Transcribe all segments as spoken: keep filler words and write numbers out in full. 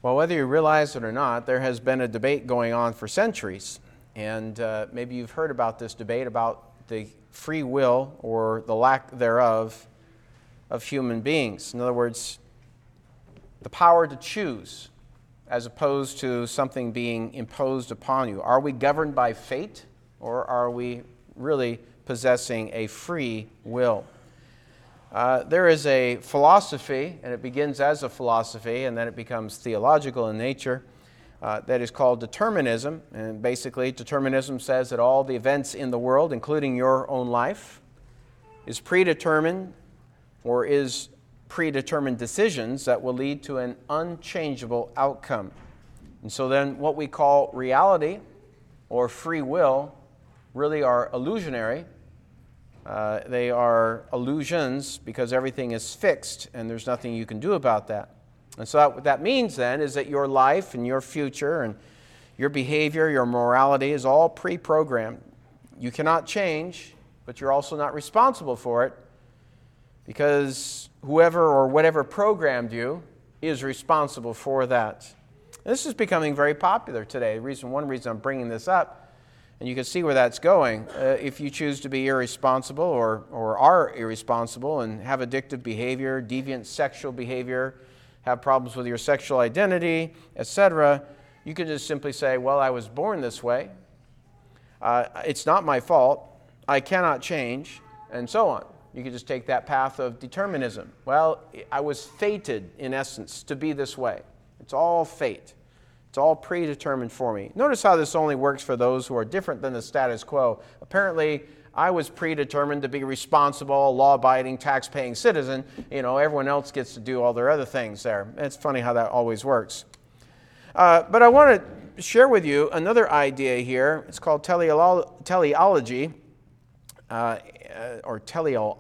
Well, whether you realize it or not, there has been a debate going on for centuries. And uh, maybe you've heard about this debate about the free will or the lack thereof of human beings. In other words, the power to choose as opposed to something being imposed upon you. Are we governed by fate, or are we really possessing a free will? Uh, there is a philosophy, and it begins as a philosophy, and then it becomes theological in nature, uh, that is called determinism. And basically, determinism says that all the events in the world, including your own life, is predetermined or is predetermined decisions that will lead to an unchangeable outcome. And so then what we call reality or free will really are illusionary. Uh, they are illusions because everything is fixed and there's nothing you can do about that. And so that, what that means then is that your life and your future and your behavior, your morality is all pre-programmed. You cannot change, but you're also not responsible for it because whoever or whatever programmed you is responsible for that. And this is becoming very popular today. The reason, one reason I'm bringing this up, and you can see where that's going. Uh, if you choose to be irresponsible or, or are irresponsible and have addictive behavior, deviant sexual behavior, have problems with your sexual identity, et cetera, you can just simply say, well, I was born this way. Uh, it's not my fault. I cannot change, and so on. You can just take that path of determinism. Well, I was fated, in essence, to be this way. It's all fate. It's all predetermined for me. Notice how this only works for those who are different than the status quo. Apparently, I was predetermined to be responsible, law-abiding, tax-paying citizen. You know, everyone else gets to do all their other things there. It's funny how that always works. Uh, but I want to share with you another idea here. It's called teleolo- teleology, uh, or teleo.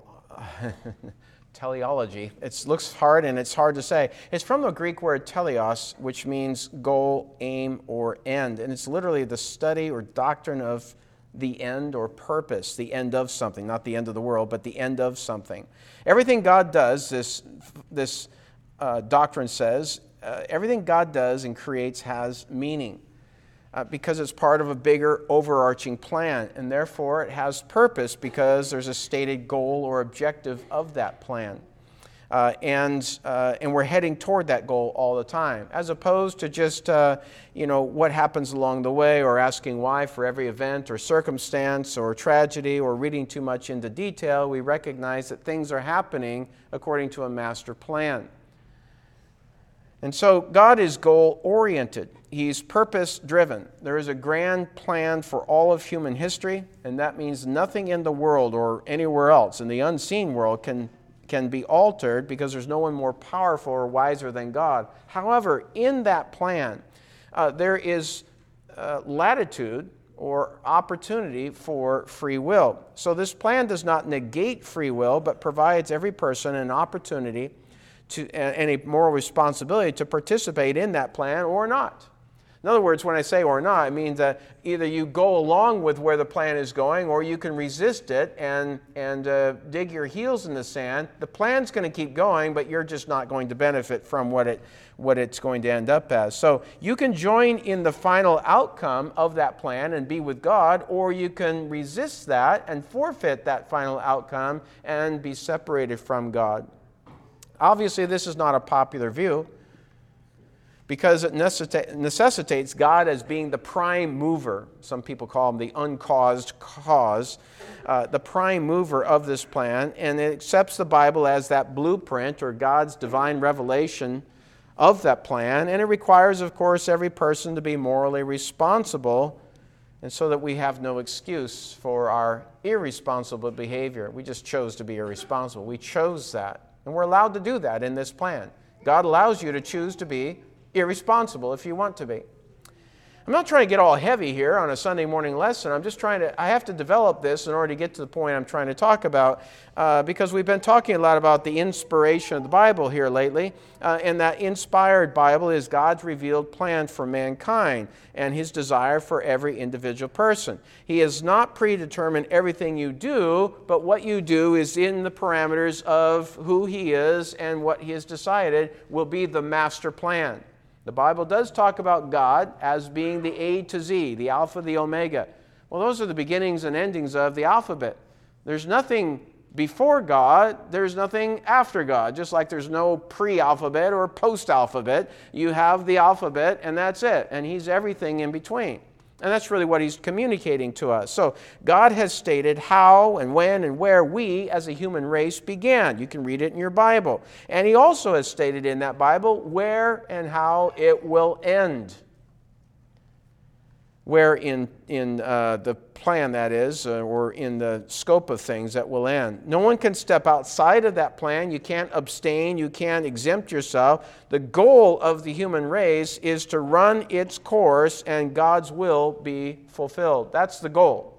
Teleology. It looks hard and it's hard to say. It's from the Greek word teleos, which means goal, aim, or end. And it's literally the study or doctrine of the end or purpose, the end of something, not the end of the world, but the end of something. Everything God does, this, this uh, doctrine says, uh, everything God does and creates has meaning. Uh, because it's part of a bigger overarching plan, and therefore it has purpose because there's a stated goal or objective of that plan. Uh, and uh, and we're heading toward that goal all the time, as opposed to just uh, you know what happens along the way, or asking why for every event or circumstance or tragedy, or reading too much into detail. We recognize that things are happening according to a master plan. And so God is goal-oriented. He's purpose-driven. There is a grand plan for all of human history, and that means nothing in the world or anywhere else, in the unseen world, can, can be altered because there's no one more powerful or wiser than God. However, in that plan, uh, there is uh, latitude or opportunity for free will. So this plan does not negate free will, but provides every person an opportunity to, and a moral responsibility to participate in that plan or not. In other words, when I say or not, it means that either you go along with where the plan is going, or you can resist it and, and uh, dig your heels in the sand. The plan's going to keep going, but you're just not going to benefit from what it what it's going to end up as. So you can join in the final outcome of that plan and be with God, or you can resist that and forfeit that final outcome and be separated from God. Obviously, this is not a popular view, because it necessitates God as being the prime mover. Some people call him the uncaused cause, uh, the prime mover of this plan, and it accepts the Bible as that blueprint or God's divine revelation of that plan, and it requires, of course, every person to be morally responsible, and so that we have no excuse for our irresponsible behavior. We just chose to be irresponsible. We chose that, and we're allowed to do that in this plan. God allows you to choose to be irresponsible if you want to be. I'm not trying to get all heavy here on a Sunday morning lesson. I'm just trying to, I have to develop this in order to get to the point I'm trying to talk about, uh, because we've been talking a lot about the inspiration of the Bible here lately, uh, and that inspired Bible is God's revealed plan for mankind and His desire for every individual person. He has not predetermined everything you do, but what you do is in the parameters of who He is, and what He has decided will be the master plan. The Bible does talk about God as being the A to Z, the Alpha, the Omega. Well, those are the beginnings and endings of the alphabet. There's nothing before God, there's nothing after God. Just like there's no pre-alphabet or post-alphabet, you have the alphabet and that's it. And He's everything in between. And that's really what He's communicating to us. So God has stated how and when and where we as a human race began. You can read it in your Bible. And He also has stated in that Bible where and how it will end. Where in, in uh, the plan, that is, uh, or in the scope of things that will end. No one can step outside of that plan. You can't abstain. You can't exempt yourself. The goal of the human race is to run its course and God's will be fulfilled. That's the goal.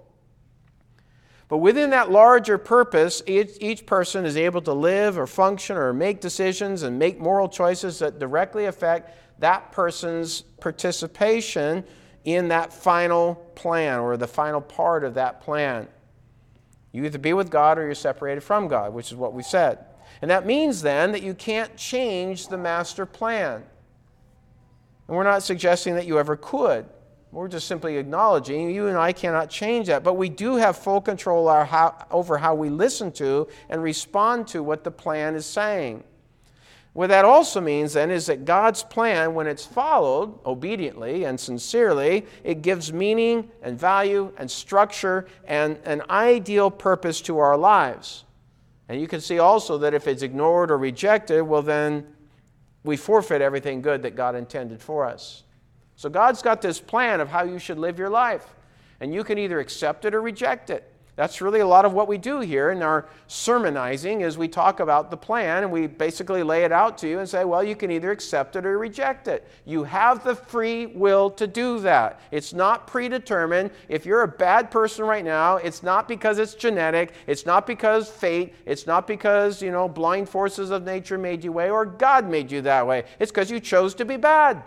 But within that larger purpose, each, each person is able to live or function or make decisions and make moral choices that directly affect that person's participation in that final plan or the final part of that plan. You either be with God or you're separated from God, which is what we said. And that means then that you can't change the master plan. And we're not suggesting that you ever could. We're just simply acknowledging you and I cannot change that. But we do have full control over how we listen to and respond to what the plan is saying. What that also means then is that God's plan, when it's followed obediently and sincerely, it gives meaning and value and structure and an ideal purpose to our lives. And you can see also that if it's ignored or rejected, well then we forfeit everything good that God intended for us. So God's got this plan of how you should live your life. And you can either accept it or reject it. That's really a lot of what we do here in our sermonizing is we talk about the plan and we basically lay it out to you and say, well, you can either accept it or reject it. You have the free will to do that. It's not predetermined. If you're a bad person right now, it's not because it's genetic. It's not because fate. It's not because, you know, blind forces of nature made you way or God made you that way. It's because you chose to be bad.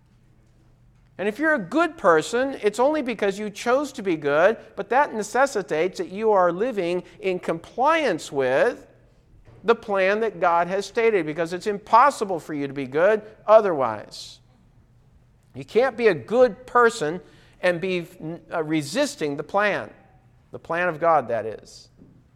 And if you're a good person, it's only because you chose to be good, but that necessitates that you are living in compliance with the plan that God has stated, because it's impossible for you to be good otherwise. You can't be a good person and be resisting the plan, the plan of God, that is.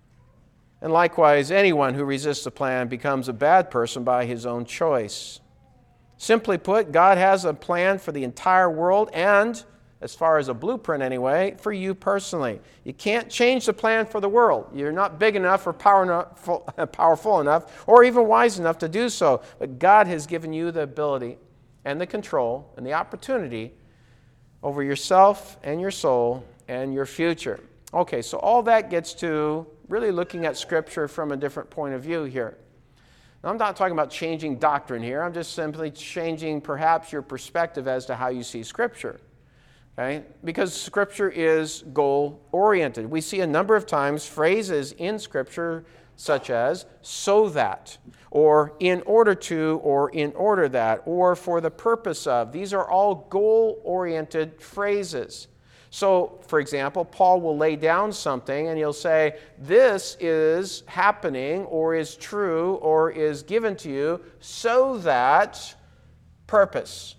And likewise, anyone who resists the plan becomes a bad person by his own choice. Simply put, God has a plan for the entire world and, as far as a blueprint anyway, for you personally. You can't change the plan for the world. You're not big enough or powerful enough or even wise enough to do so. But God has given you the ability and the control and the opportunity over yourself and your soul and your future. Okay, so all that gets to really looking at Scripture from a different point of view here. Now, I'm not talking about changing doctrine here. I'm just simply changing perhaps your perspective as to how you see Scripture. Okay? Because Scripture is goal-oriented. We see a number of times phrases in Scripture such as so that, or in order to, or in order that, or for the purpose of. These are all goal-oriented phrases. So, for example, Paul will lay down something and he'll say, this is happening or is true or is given to you so that purpose.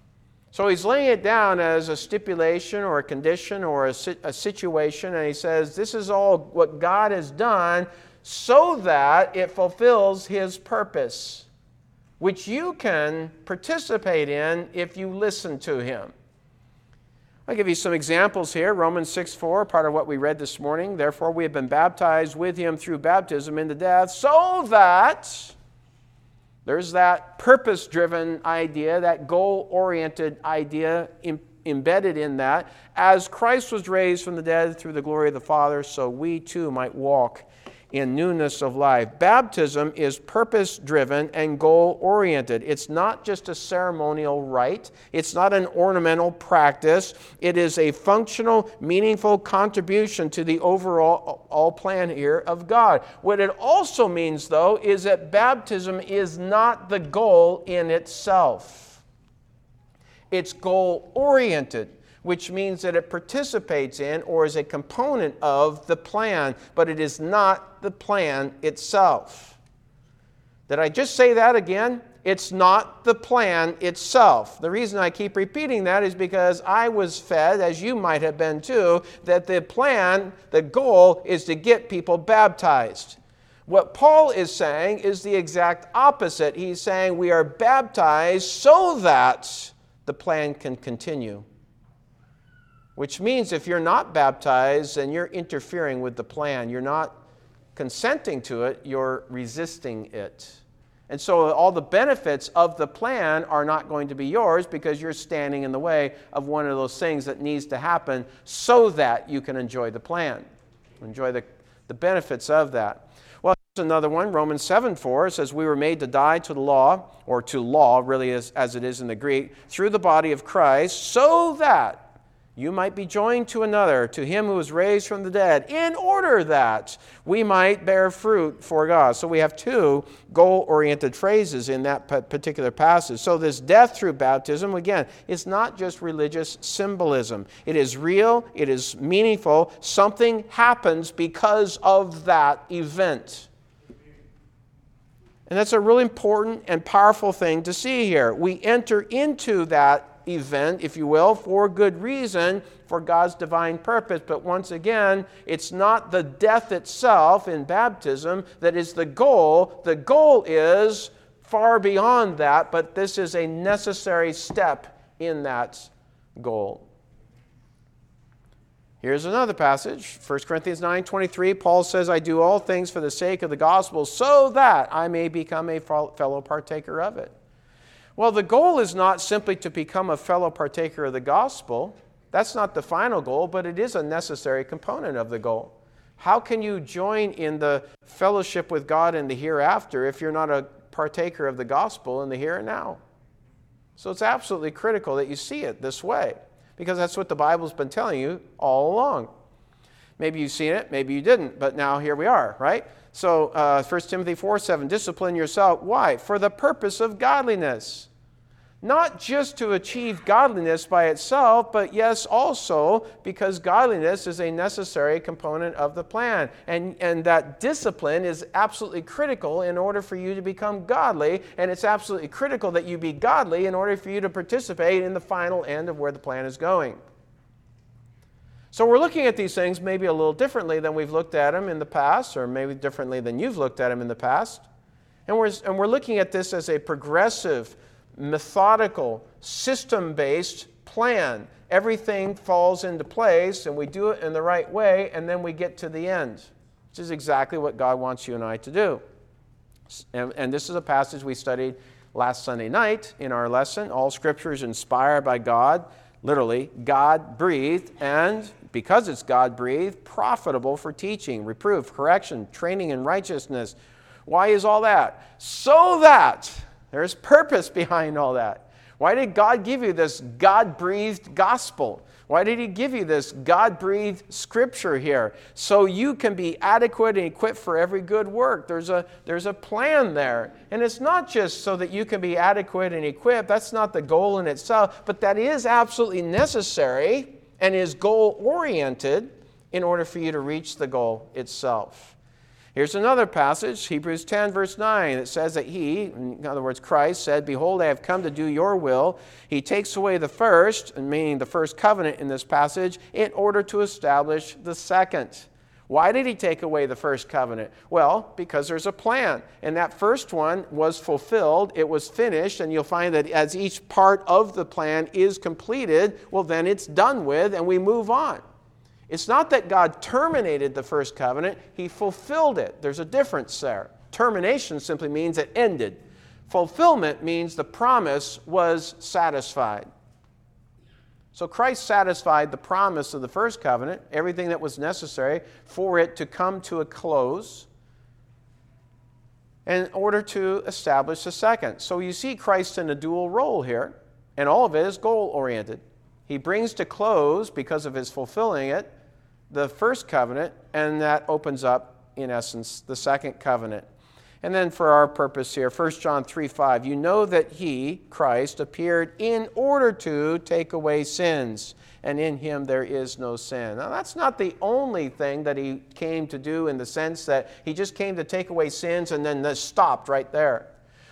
So he's laying it down as a stipulation or a condition or a, a situation, and he says, this is all what God has done so that it fulfills His purpose, which you can participate in if you listen to Him. I'll give you some examples here. Romans six four, part of what we read this morning. Therefore, we have been baptized with Him through baptism into death, so that there's that purpose-driven idea, that goal-oriented idea im- embedded in that. As Christ was raised from the dead through the glory of the Father, so we too might walk in newness of life. Baptism is purpose-driven and goal-oriented. It's not just a ceremonial rite. It's not an ornamental practice. It is a functional, meaningful contribution to the overall all plan here of God. What it also means, though, is that baptism is not the goal in itself. It's goal-oriented, which means that it participates in or is a component of the plan, but it is not the plan itself. Did I just say that again? It's not the plan itself. The reason I keep repeating that is because I was fed, as you might have been too, that the plan, the goal, is to get people baptized. What Paul is saying is the exact opposite. He's saying we are baptized so that the plan can continue. Which means if you're not baptized, then you're interfering with the plan. You're not consenting to it, you're resisting it. And so all the benefits of the plan are not going to be yours because you're standing in the way of one of those things that needs to happen so that you can enjoy the plan, enjoy the, the benefits of that. Well, here's another one. Romans seven four says, we were made to die to the law, or to law, really as, as it is in the Greek, through the body of Christ, so that you might be joined to another, to him who was raised from the dead, in order that we might bear fruit for God. So we have two goal-oriented phrases in that particular passage. So this death through baptism, again, is not just religious symbolism. It is real. It is meaningful. Something happens because of that event. And that's a really important and powerful thing to see here. We enter into that event, if you will, for good reason, for God's divine purpose. But once again, it's not the death itself in baptism that is the goal. The goal is far beyond that, but this is a necessary step in that goal. Here's another passage, First Corinthians nine twenty-three. Paul says, I do all things for the sake of the gospel so that I may become a fellow partaker of it. Well, the goal is not simply to become a fellow partaker of the gospel. That's not the final goal, but it is a necessary component of the goal. How can you join in the fellowship with God in the hereafter if you're not a partaker of the gospel in the here and now? So it's absolutely critical that you see it this way, because that's what the Bible's been telling you all along. Maybe you've seen it, maybe you didn't, but now here we are, right? So uh, First Timothy four seven, discipline yourself. Why? For the purpose of godliness. Not just to achieve godliness by itself, but yes, also because godliness is a necessary component of the plan. And, and that discipline is absolutely critical in order for you to become godly, and it's absolutely critical that you be godly in order for you to participate in the final end of where the plan is going. So we're looking at these things maybe a little differently than we've looked at them in the past, or maybe differently than you've looked at them in the past. And we're, and we're looking at this as a progressive, methodical, system-based plan. Everything falls into place, and we do it in the right way, and then we get to the end, which is exactly what God wants you and I to do. And, and this is a passage we studied last Sunday night in our lesson. All Scripture is inspired by God, literally, God-breathed, and because it's God-breathed, profitable for teaching, reproof, correction, training in righteousness. Why is all that? So that there's purpose behind all that. Why did God give you this God-breathed gospel? Why did He give you this God-breathed scripture here? So you can be adequate and equipped for every good work. There's a, there's a plan there. And it's not just so that you can be adequate and equipped. That's not the goal in itself. But that is absolutely necessary and is goal-oriented in order for you to reach the goal itself. Here's another passage, Hebrews ten, verse nine. It says that He, in other words, Christ, said, Behold, I have come to do your will. He takes away the first, meaning the first covenant in this passage, in order to establish the second. Why did He take away the first covenant? Well, because there's a plan. And that first one was fulfilled. It was finished. And you'll find that as each part of the plan is completed, well, then it's done with and we move on. It's not that God terminated the first covenant. He fulfilled it. There's a difference there. Termination simply means it ended. Fulfillment means the promise was satisfied. So Christ satisfied the promise of the first covenant, everything that was necessary for it to come to a close in order to establish the second. So you see Christ in a dual role here, and all of it is goal-oriented. He brings to close, because of His fulfilling it, the first covenant, and that opens up, in essence, the second covenant. And then for our purpose here, First John three five, you know that He, Christ, appeared in order to take away sins, and in Him there is no sin. Now that's not the only thing that He came to do in the sense that He just came to take away sins and then this stopped right there.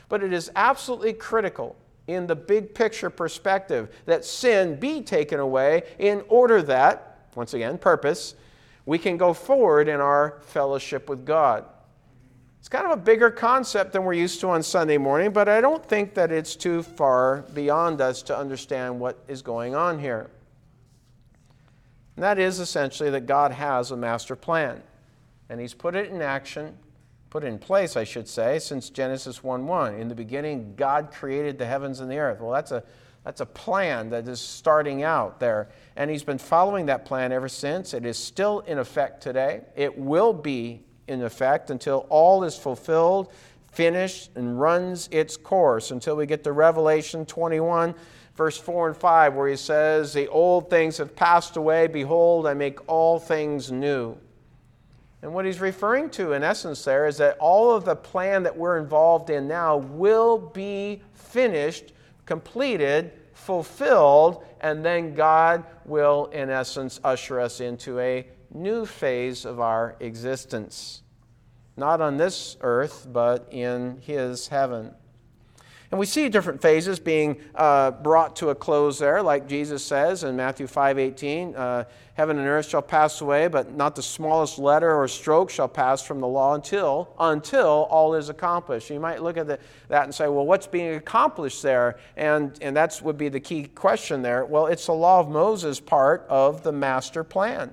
But it is absolutely critical in the big picture perspective that sin be taken away in order that, once again, purpose, we can go forward in our fellowship with God. It's kind of a bigger concept than we're used to on Sunday morning, but I don't think that it's too far beyond us to understand what is going on here. And that is essentially that God has a master plan, and He's put it in action, put it in place, I should say, since Genesis one one. In the beginning, God created the heavens and the earth. Well, that's a that's a plan that is starting out there, and He's been following that plan ever since. It is still in effect today. It will be in effect until all is fulfilled, finished, and runs its course, until we get to Revelation twenty-one, verse four and five, where He says, "The old things have passed away. Behold, I make all things new." And what He's referring to, in essence, there is that all of the plan that we're involved in now will be finished, completed, fulfilled, and then God will, in essence, usher us into a new phase of our existence. Not on this earth, but in His heaven. And we see different phases being uh, brought to a close there, like Jesus says in Matthew five eighteen, uh, "Heaven and earth shall pass away, but not the smallest letter or stroke shall pass from the law until until all is accomplished." You might look at the, that and say, well, what's being accomplished there? And, and that would be the key question there. Well, it's the law of Moses part of the master plan.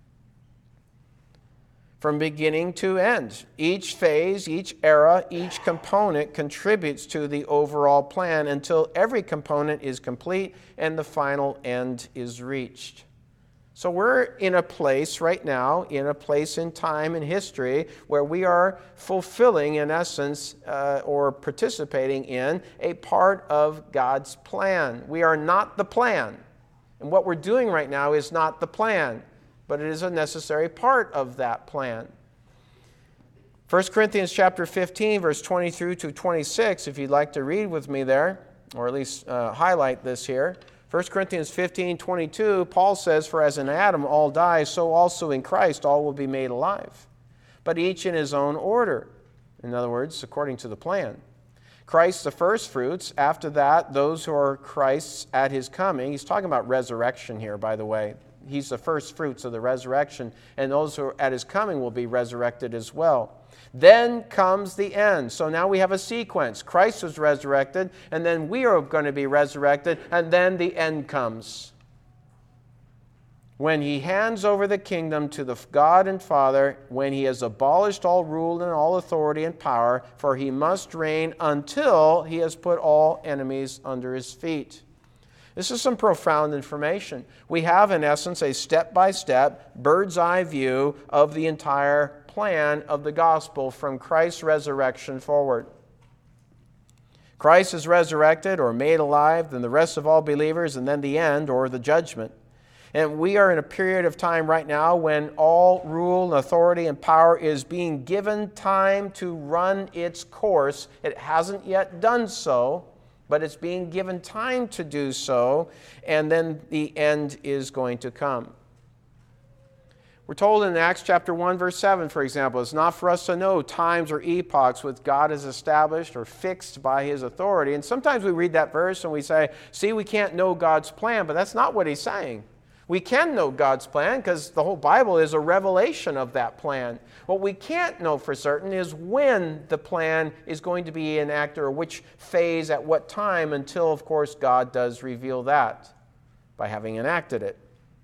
From beginning to end. Each phase, each era, each component contributes to the overall plan until every component is complete and the final end is reached. So we're in a place right now, in a place in time in history, where we are fulfilling, in essence, uh, or participating in a part of God's plan. We are not the plan. And what we're doing right now is not the plan, but it is a necessary part of that plan. First Corinthians chapter fifteen, verse twenty through to twenty-six, if you'd like to read with me there, or at least uh, highlight this here. First Corinthians fifteen, twenty-two, Paul says, "For as in Adam all die, so also in Christ all will be made alive, but each in his own order." In other words, according to the plan. Christ the first fruits, after that those who are Christ's at His coming. He's talking about resurrection here, by the way. He's the first fruits of the resurrection, and those who are at His coming will be resurrected as well. Then comes the end. So now we have a sequence. Christ was resurrected, and then we are going to be resurrected, and then the end comes. When He hands over the kingdom to the God and Father, when He has abolished all rule and all authority and power, for He must reign until He has put all enemies under His feet. This is some profound information. We have, in essence, a step-by-step, bird's-eye view of the entire plan of the gospel from Christ's resurrection forward. Christ is resurrected or made alive, then the rest of all believers, and then the end or the judgment. And we are in a period of time right now when all rule and authority and power is being given time to run its course. It hasn't yet done so, but it's being given time to do so, and then the end is going to come. We're told in Acts chapter one, verse seven, for example, it's not for us to know times or epochs which God has established or fixed by His authority. And sometimes we read that verse and we say, see, we can't know God's plan, but that's not what he's saying. We can know God's plan because the whole Bible is a revelation of that plan. What we can't know for certain is when the plan is going to be enacted or which phase at what time until, of course, God does reveal that by having enacted it.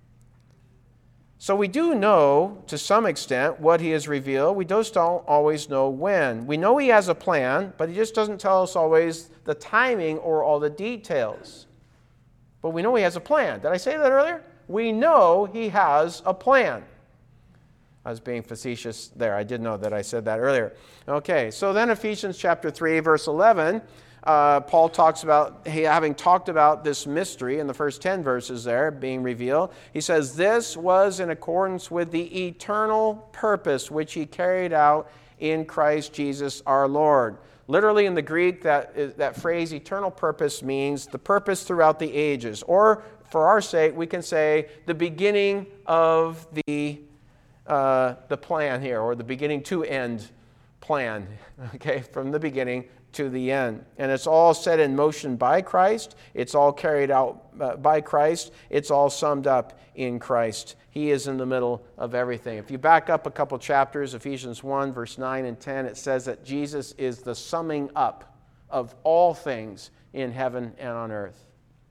So we do know, to some extent, what He has revealed. We just don't always know when. We know He has a plan, but He just doesn't tell us always the timing or all the details. But we know He has a plan. Did I say that earlier? We know He has a plan. I was being facetious there. I did know that I said that earlier. Okay, so then Ephesians chapter three, verse eleven, uh, Paul talks about, having talked about this mystery in the first ten verses there being revealed, he says, "This was in accordance with the eternal purpose which He carried out in Christ Jesus our Lord." Literally in the Greek, that, that phrase, eternal purpose, means the purpose throughout the ages. Or, for our sake, we can say the beginning of the, uh, the plan here, or the beginning to end plan, okay, from the beginning to the end. And it's all set in motion by Christ. It's all carried out uh, by Christ. It's all summed up in Christ. He is in the middle of everything. If you back up a couple chapters, Ephesians one, verse nine and ten, it says that Jesus is the summing up of all things in heaven and on earth.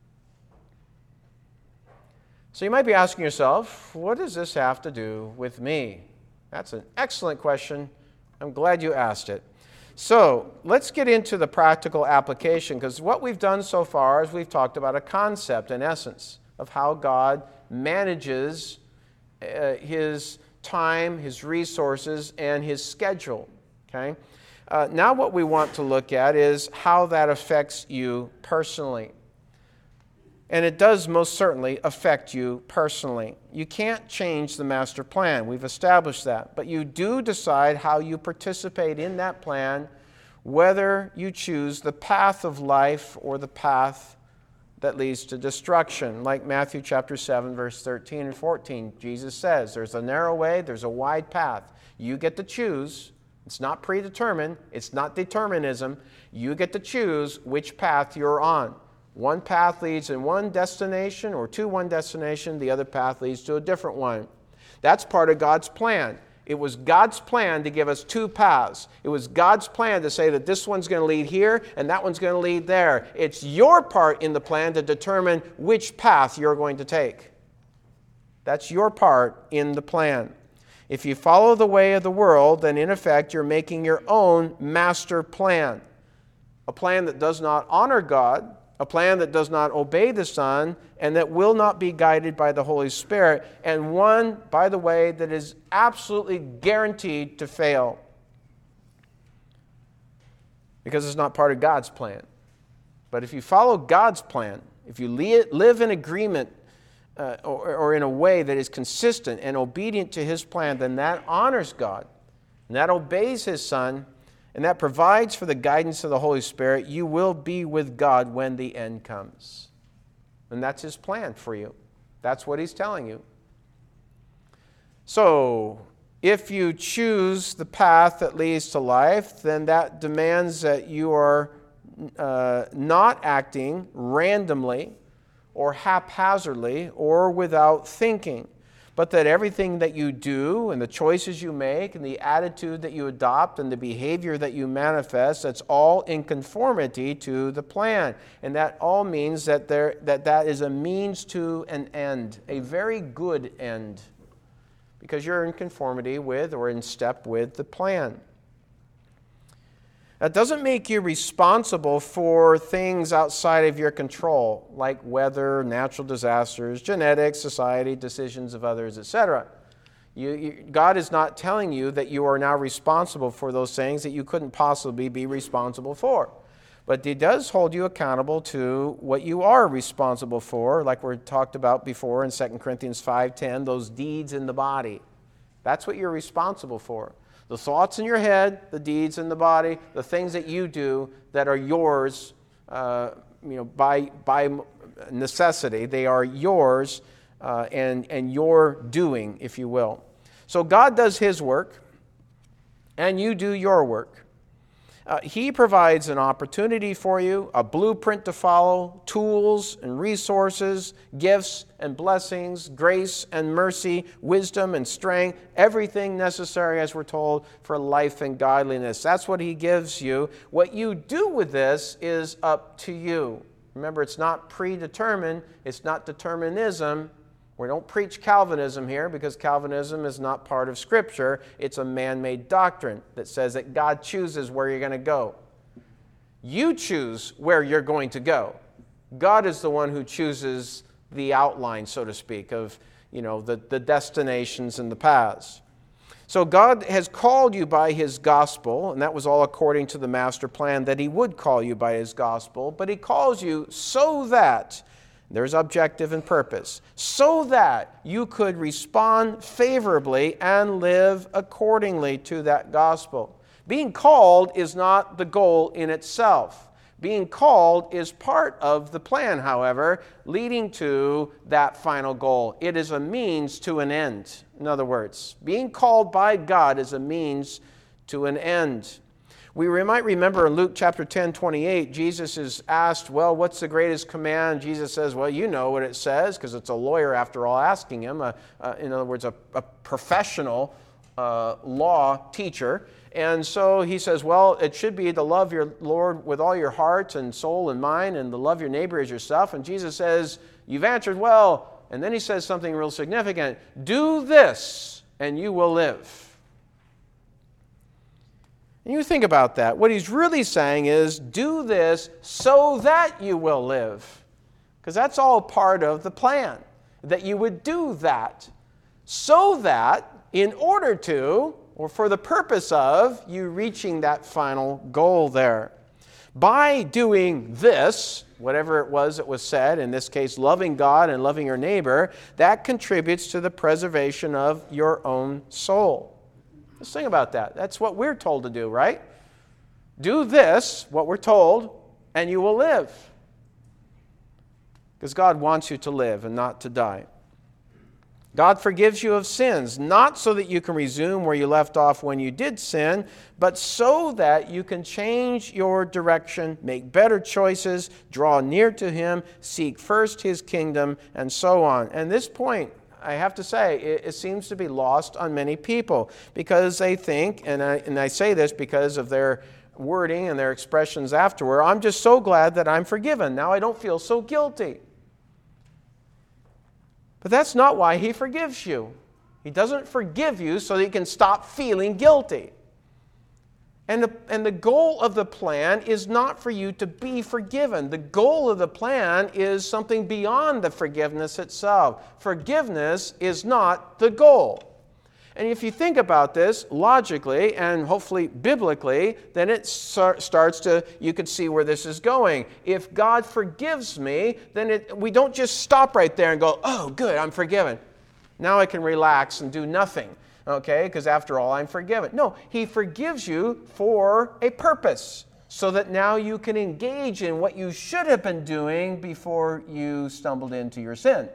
So you might be asking yourself, what does this have to do with me? That's an excellent question. I'm glad you asked it. So let's get into the practical application, because what we've done so far is we've talked about a concept, in essence, of how God manages uh, his time, his resources, and his schedule. Okay? Uh, now what we want to look at is how that affects you personally. And it does most certainly affect you personally. You can't change the master plan. We've established that. But you do decide how you participate in that plan, whether you choose the path of life or the path that leads to destruction. Like Matthew chapter seven, verse thirteen and fourteen, Jesus says, there's a narrow way, there's a wide path. You get to choose. It's not predetermined. It's not determinism. You get to choose which path you're on. One path leads in one destination or to one destination. The other path leads to a different one. That's part of God's plan. It was God's plan to give us two paths. It was God's plan to say that this one's going to lead here and that one's going to lead there. It's your part in the plan to determine which path you're going to take. That's your part in the plan. If you follow the way of the world, then in effect you're making your own master plan. A plan that does not honor God, a plan that does not obey the Son, and that will not be guided by the Holy Spirit, and one, by the way, that is absolutely guaranteed to fail. Because it's not part of God's plan. But if you follow God's plan, if you live in agreement uh, or, or in a way that is consistent and obedient to His plan, then that honors God, and that obeys His Son, and that provides for the guidance of the Holy Spirit. You will be with God when the end comes. And that's His plan for you. That's what He's telling you. So, if you choose the path that leads to life, then that demands that you are uh, not acting randomly or haphazardly or without thinking, but that everything that you do and the choices you make and the attitude that you adopt and the behavior that you manifest, that's all in conformity to the plan. And that all means that there, that, that is a means to an end, a very good end, because you're in conformity with or in step with the plan. That doesn't make you responsible for things outside of your control, like weather, natural disasters, genetics, society, decisions of others, et cetera. You, you, God is not telling you that you are now responsible for those things that you couldn't possibly be responsible for. But He does hold you accountable to what you are responsible for, like we talked about before in Second Corinthians five ten, those deeds in the body. That's what you're responsible for. The thoughts in your head, the deeds in the body, the things that you do that are yours, uh, you know, by by necessity, they are yours uh, and and your doing, if you will. So God does His work, and you do your work. Uh, he provides an opportunity for you, a blueprint to follow, tools and resources, gifts and blessings, grace and mercy, wisdom and strength, everything necessary, as we're told, for life and godliness. That's what He gives you. What you do with this is up to you. Remember, it's not predetermined. It's not determinism. We don't preach Calvinism here because Calvinism is not part of Scripture. It's a man-made doctrine that says that God chooses where you're going to go. You choose where you're going to go. God is the one who chooses the outline, so to speak, of, you know, the, the destinations and the paths. So God has called you by His gospel, and that was all according to the master plan that He would call you by His gospel, but He calls you so that there's objective and purpose, so that you could respond favorably and live accordingly to that gospel. Being called is not the goal in itself. Being called is part of the plan, however, leading to that final goal. It is a means to an end. In other words, being called by God is a means to an end. We might remember in Luke chapter ten, twenty-eight, Jesus is asked, well, what's the greatest command? Jesus says, well, you know what it says, because it's a lawyer, after all, asking him. Uh, uh, in other words, a, a professional uh, law teacher. And so he says, well, it should be to love your Lord with all your heart and soul and mind, and to love your neighbor as yourself. And Jesus says, you've answered well. And then he says something real significant. Do this, and you will live. And you think about that. What he's really saying is, do this so that you will live. Because that's all part of the plan, that you would do that. So that, in order to, or for the purpose of, you reaching that final goal there. By doing this, whatever it was that was said, in this case, loving God and loving your neighbor, that contributes to the preservation of your own soul. Let's think about that. That's what we're told to do, right? Do this, what we're told, and you will live. Because God wants you to live and not to die. God forgives you of sins, not so that you can resume where you left off when you did sin, but so that you can change your direction, make better choices, draw near to Him, seek first His kingdom, and so on. And this point, I have to say, it, it seems to be lost on many people because they think, and I, and I say this because of their wording and their expressions afterward, I'm just so glad that I'm forgiven. Now I don't feel so guilty. But that's not why He forgives you. He doesn't forgive you so that you can stop feeling guilty. And the, and the goal of the plan is not for you to be forgiven. The goal of the plan is something beyond the forgiveness itself. Forgiveness is not the goal. And if you think about this logically and hopefully biblically, then it starts to, you can see where this is going. If God forgives me, then it, we don't just stop right there and go, oh, good, I'm forgiven. Now I can relax and do nothing. Okay, because after all, I'm forgiven. No, He forgives you for a purpose, so that now you can engage in what you should have been doing before you stumbled into your sin.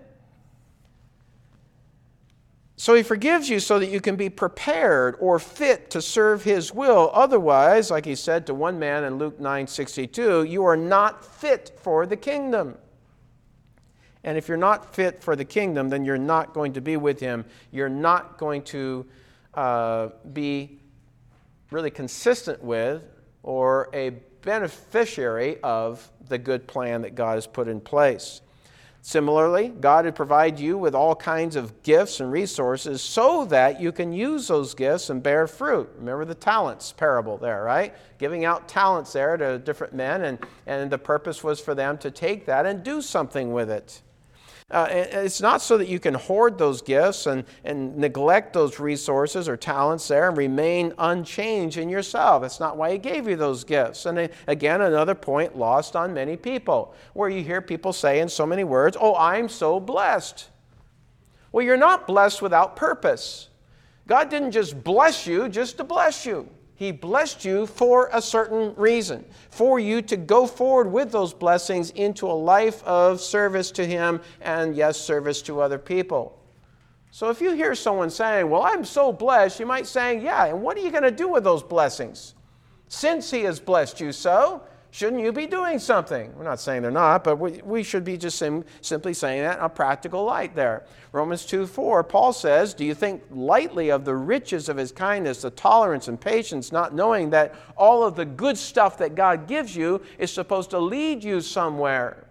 So He forgives you so that you can be prepared or fit to serve His will. Otherwise, like He said to one man in Luke nine sixty-two, you are not fit for the kingdom. And if you're not fit for the kingdom, then you're not going to be with Him. You're not going to uh, be really consistent with or a beneficiary of the good plan that God has put in place. Similarly, God would provide you with all kinds of gifts and resources so that you can use those gifts and bear fruit. Remember the talents parable there, right? Giving out talents there to different men, and, and the purpose was for them to take that and do something with it. Uh, it's not so that you can hoard those gifts and, and neglect those resources or talents there and remain unchanged in yourself. That's not why He gave you those gifts. And again, another point lost on many people, where you hear people say in so many words, oh, I'm so blessed. Well, you're not blessed without purpose. God didn't just bless you just to bless you. He blessed you for a certain reason, for you to go forward with those blessings into a life of service to Him and, yes, service to other people. So if you hear someone saying, well, I'm so blessed, you might say, yeah, and what are you going to do with those blessings? Since He has blessed you so, shouldn't you be doing something? We're not saying they're not, but we, we should be just sim- simply saying that in a practical light there. Romans two four, Paul says, do you think lightly of the riches of His kindness, the tolerance and patience, not knowing that all of the good stuff that God gives you is supposed to lead you somewhere?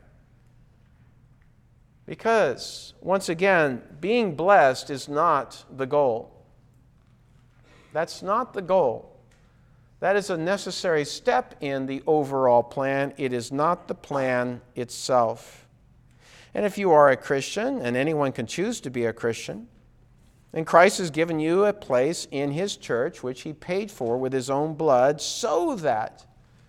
Because, once again, being blessed is not the goal. That's not the goal. That is a necessary step in the overall plan. It is not the plan itself. And if you are a Christian, and anyone can choose to be a Christian, then Christ has given you a place in His church, which He paid for with His own blood, so that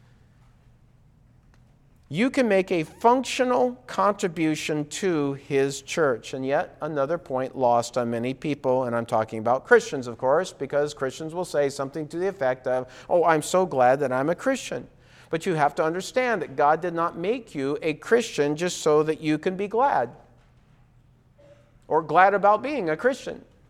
you can make a functional contribution to His church. And yet another point lost on many people, and I'm talking about Christians, of course, because Christians will say something to the effect of, oh, I'm so glad that I'm a Christian. But you have to understand that God did not make you a Christian just so that you can be glad or glad about being a Christian,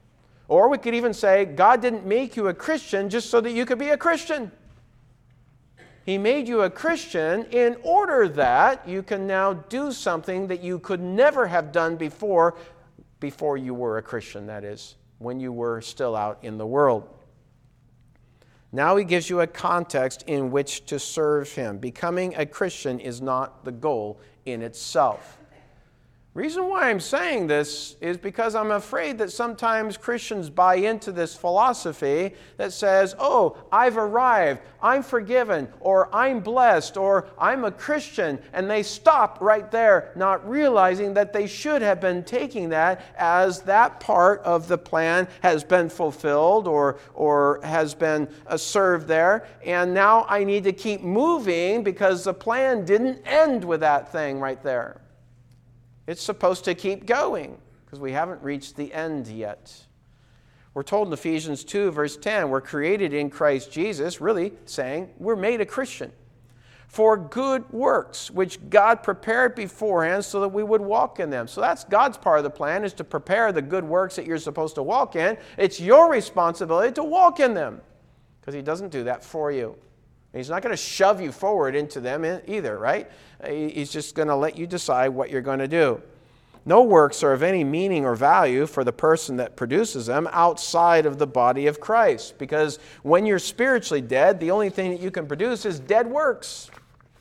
Or we could even say, God didn't make you a Christian just so that you could be a Christian. He made you a Christian in order that you can now do something that you could never have done before, before you were a Christian, that is, when you were still out in the world. Now he gives you a context in which to serve him. Becoming a Christian is not the goal in itself. Reason why I'm saying this is because I'm afraid that sometimes Christians buy into this philosophy that says, oh, I've arrived, I'm forgiven, or I'm blessed, or I'm a Christian, and they stop right there, not realizing that they should have been taking that as that part of the plan has been fulfilled or, or has been uh, served there, and now I need to keep moving because the plan didn't end with that thing right there. It's supposed to keep going because we haven't reached the end yet. We're told in Ephesians two, verse ten, we're created in Christ Jesus, really saying we're made a Christian, for good works, which God prepared beforehand so that we would walk in them. So that's God's part of the plan, is to prepare the good works that you're supposed to walk in. It's your responsibility to walk in them because he doesn't do that for you. He's not going to shove you forward into them either, right? He's just going to let you decide what you're going to do. No works are of any meaning or value for the person that produces them outside of the body of Christ. Because when you're spiritually dead, the only thing that you can produce is dead works.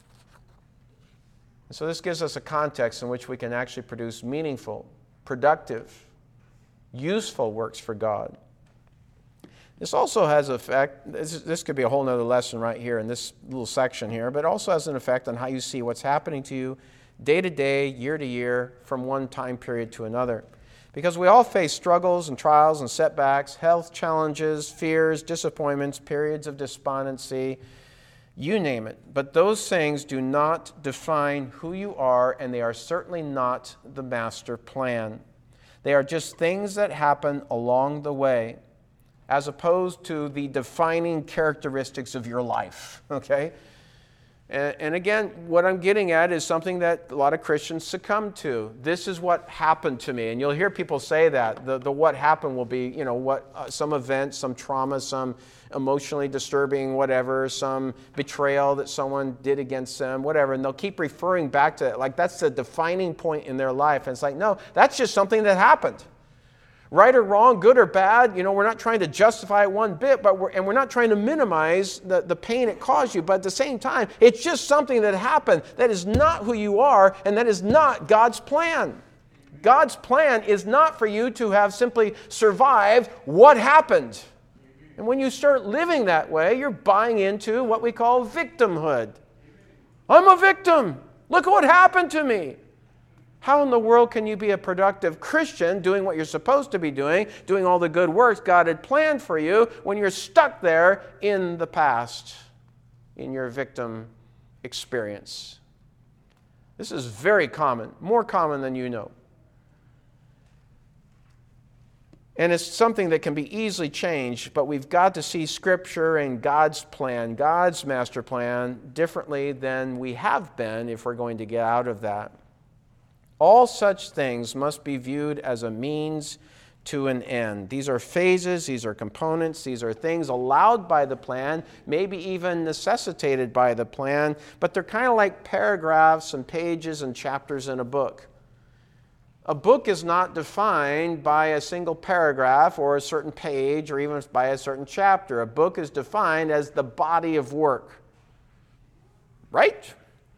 And so this gives us a context in which we can actually produce meaningful, productive, useful works for God. This also has an effect, this, this could be a whole other lesson right here in this little section here, but it also has an effect on how you see what's happening to you day to day, year to year, from one time period to another. Because we all face struggles and trials and setbacks, health challenges, fears, disappointments, periods of despondency, you name it. But those things do not define who you are, and they are certainly not the master plan. They are just things that happen along the way, as opposed to the defining characteristics of your life, okay? And, and again, what I'm getting at is something that a lot of Christians succumb to. This is what happened to me. And you'll hear people say that. The, the what happened will be, you know, what uh, some event, some trauma, some emotionally disturbing whatever, some betrayal that someone did against them, whatever. And they'll keep referring back to it. Like that's the defining point in their life. And it's like, no, that's just something that happened. Right or wrong, good or bad, you know, we're not trying to justify it one bit, but we're, and we're not trying to minimize the, the pain it caused you. But at the same time, it's just something that happened. That is not who you are, and that is not God's plan. God's plan is not for you to have simply survived what happened. And when you start living that way, you're buying into what we call victimhood. I'm a victim. Look what happened to me. How in the world can you be a productive Christian doing what you're supposed to be doing, doing all the good works God had planned for you, when you're stuck there in the past, in your victim experience? This is very common, more common than you know. And it's something that can be easily changed, but we've got to see Scripture and God's plan, God's master plan, differently than we have been if we're going to get out of that. All such things must be viewed as a means to an end. These are phases, these are components, these are things allowed by the plan, maybe even necessitated by the plan, but they're kind of like paragraphs and pages and chapters in a book. A book is not defined by a single paragraph or a certain page or even by a certain chapter. A book is defined as the body of work. Right?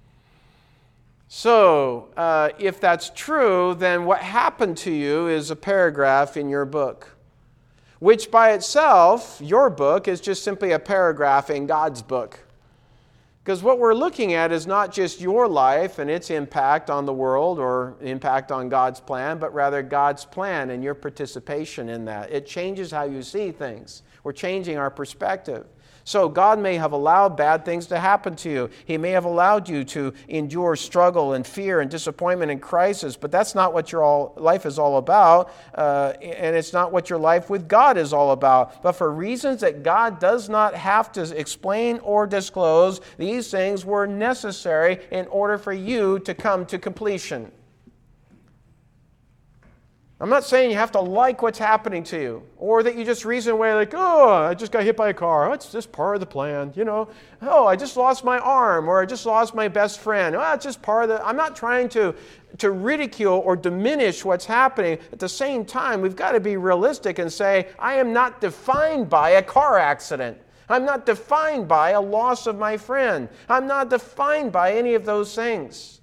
So, uh, if that's true, then what happened to you is a paragraph in your book, which by itself, your book, is just simply a paragraph in God's book. Because what we're looking at is not just your life and its impact on the world or impact on God's plan, but rather God's plan and your participation in that. It changes how you see things. We're changing our perspective. So God may have allowed bad things to happen to you. He may have allowed you to endure struggle and fear and disappointment and crisis, but that's not what your all, life is all about, uh, and it's not what your life with God is all about. But for reasons that God does not have to explain or disclose, these things were necessary in order for you to come to completion. I'm not saying you have to like what's happening to you, or that you just reason away like, oh, I just got hit by a car. Oh, it's just part of the plan, you know. Oh, I just lost my arm, or I just lost my best friend. Oh, it's just part of the... I'm not trying to, to ridicule or diminish what's happening. At the same time, we've got to be realistic and say, I am not defined by a car accident. I'm not defined by a loss of my friend. I'm not defined by any of those things.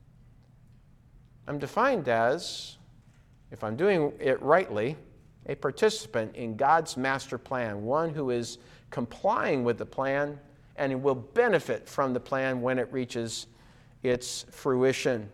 I'm defined as, if I'm doing it rightly, a participant in God's master plan, one who is complying with the plan and will benefit from the plan when it reaches its fruition.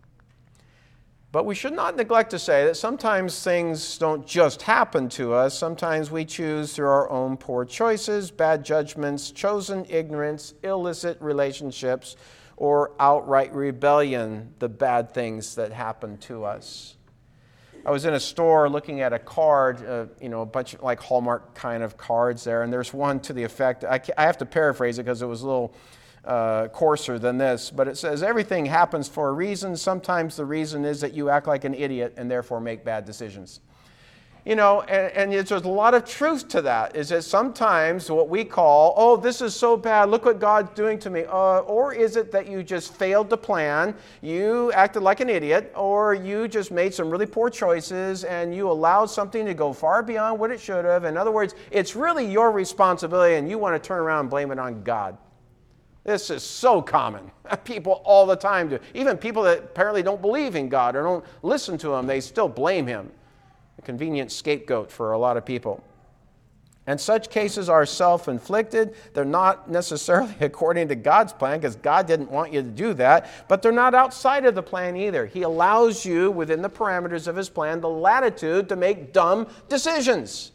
But we should not neglect to say that sometimes things don't just happen to us. Sometimes we choose through our own poor choices, bad judgments, chosen ignorance, illicit relationships, or outright rebellion, the bad things that happen to us. I was in a store looking at a card, uh, you know, a bunch of like Hallmark kind of cards there, and there's one to the effect, I, I have to paraphrase it because it was a little uh, coarser than this, but it says, everything happens for a reason. Sometimes the reason is that you act like an idiot and therefore make bad decisions. You know, and, and there's a lot of truth to that, is that sometimes what we call, oh, this is so bad, look what God's doing to me. Uh, or is it that you just failed to plan, you acted like an idiot, or you just made some really poor choices and you allowed something to go far beyond what it should have. In other words, it's really your responsibility and you want to turn around and blame it on God. This is so common. People all the time do. Even people that apparently don't believe in God or don't listen to Him, they still blame Him. A convenient scapegoat for a lot of people. And such cases are self-inflicted. They're not necessarily according to God's plan, because God didn't want you to do that, but they're not outside of the plan either. He allows you, within the parameters of His plan, the latitude to make dumb decisions.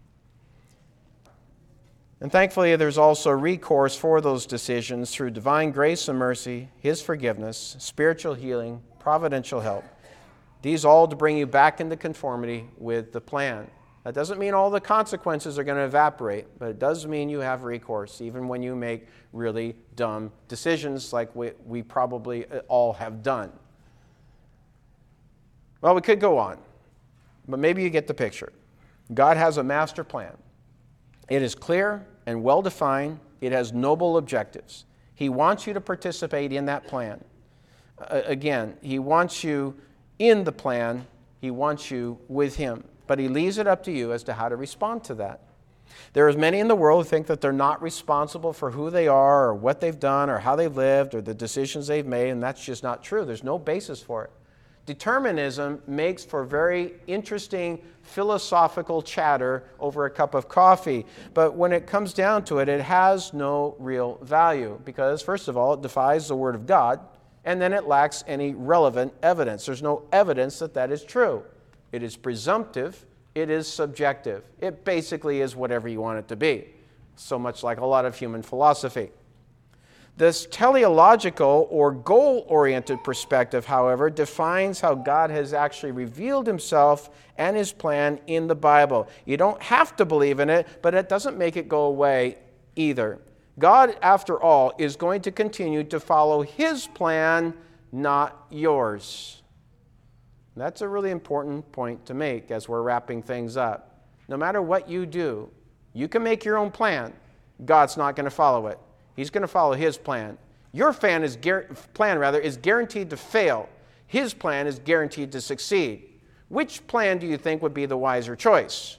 And thankfully, there's also recourse for those decisions through divine grace and mercy, His forgiveness, spiritual healing, providential help. These all to bring you back into conformity with the plan. That doesn't mean all the consequences are going to evaporate, but it does mean you have recourse, even when you make really dumb decisions like we, we probably all have done. Well, we could go on, but maybe you get the picture. God has a master plan. It is clear and well-defined. It has noble objectives. He wants you to participate in that plan. Uh, again, He wants you in the plan. He wants you with Him. But He leaves it up to you as to how to respond to that. There are many in the world who think that they're not responsible for who they are or what they've done or how they've lived or the decisions they've made, and that's just not true. There's no basis for it. Determinism makes for very interesting philosophical chatter over a cup of coffee. But when it comes down to it, it has no real value because, first of all, it defies the Word of God, and then it lacks any relevant evidence. There's no evidence that that is true. It is presumptive. It is subjective. It basically is whatever you want it to be, so much like a lot of human philosophy. This teleological or goal-oriented perspective, however, defines how God has actually revealed Himself and His plan in the Bible. You don't have to believe in it, but it doesn't make it go away either. God, after all, is going to continue to follow His plan, not yours. That's a really important point to make as we're wrapping things up. No matter what you do, you can make your own plan. God's not going to follow it. He's going to follow His plan. Your plan is, plan rather, is guaranteed to fail. His plan is guaranteed to succeed. Which plan do you think would be the wiser choice?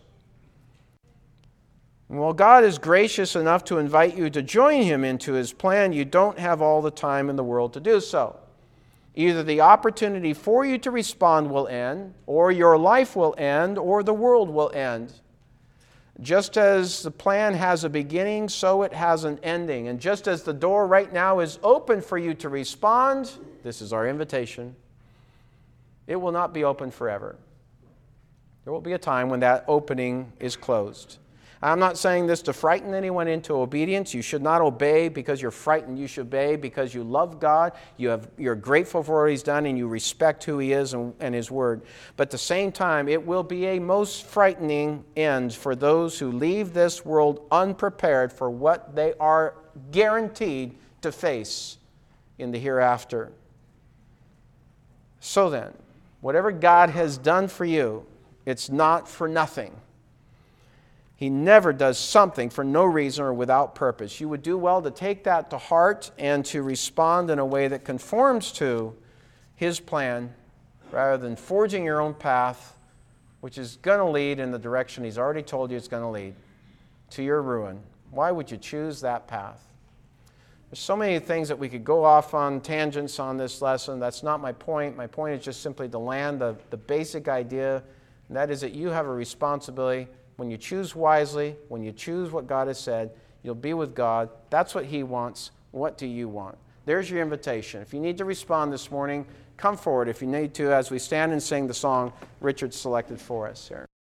Well, God is gracious enough to invite you to join Him into His plan. You don't have all the time in the world to do so. Either the opportunity for you to respond will end, or your life will end, or the world will end. Just as the plan has a beginning, so it has an ending. And just as the door right now is open for you to respond, this is our invitation, it will not be open forever. There will be a time when that opening is closed. I'm not saying this to frighten anyone into obedience. You should not obey because you're frightened. You should obey because you love God, you have, you're grateful for what He's done, and you respect who He is and, and His Word. But at the same time, it will be a most frightening end for those who leave this world unprepared for what they are guaranteed to face in the hereafter. So then, Whatever God has done for you, it's not for nothing. He never does something for no reason or without purpose. You would do well to take that to heart and to respond in a way that conforms to His plan rather than forging your own path, which is going to lead in the direction He's already told you it's going to lead, to your ruin. Why would you choose that path? There's so many things that we could go off on tangents on this lesson. That's not my point. My point is just simply to land the, the basic idea, and that is that you have a responsibility. When you choose wisely, when you choose what God has said, you'll be with God. That's what He wants. What do you want? There's your invitation. If you need to respond this morning, come forward if you need to as we stand and sing the song Richard selected for us here.